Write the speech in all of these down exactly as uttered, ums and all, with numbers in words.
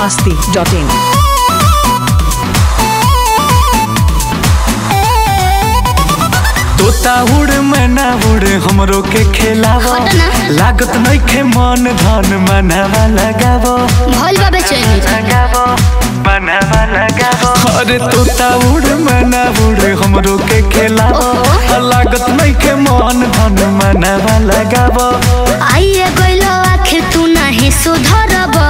masti dot in. तोता उड़ मैना उड़ हमरो के खेलावो लागत नइखे मन धन मनावा लगावो भइल बा बेचैनी लगावो मनावा लगावो अरे तोता उड़ मैना उड़ हमरो के खेलावो लागत नइखे मन धन मनावा लगावो आइए गइलो आखिर तू नाही सुधरबा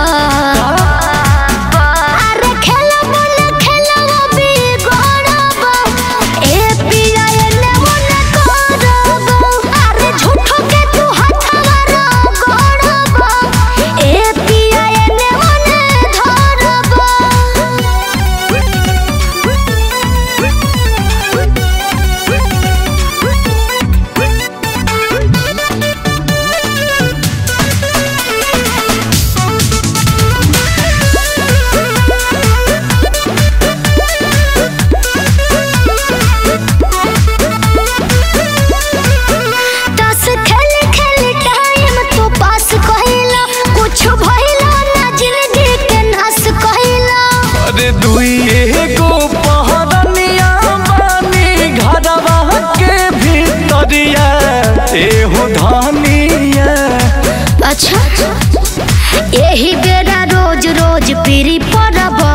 अच्छा यही बेरा रोज रोज पीरी पड़बा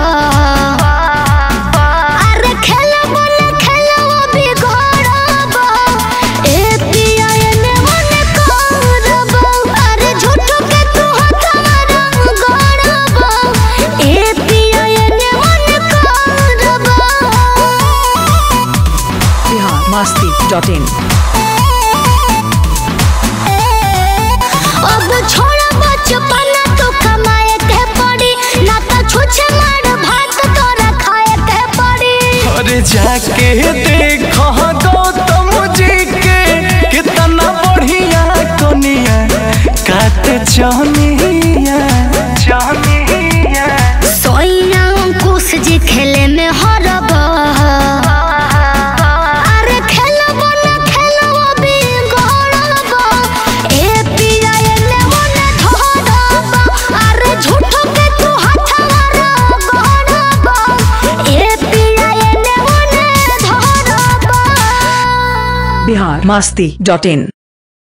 अरे खेलबो न खेलबो बिगड़बा ए पिया एने मने करबा अरे झूठो के तू हथवा गड़बा ए पिया एने मने करबा Bihar masti dot in. अब छोड़ा बचपना तो कमाए के पड़ी ना तो छुछे मार भात तोरा खाए के पड़ी अरे जाके देखो गौतम जी के कितना बढ़िया कनिया काट चनिया चनिया सोइना अंकुश जी खेले में हरबा Bihar masti dot in.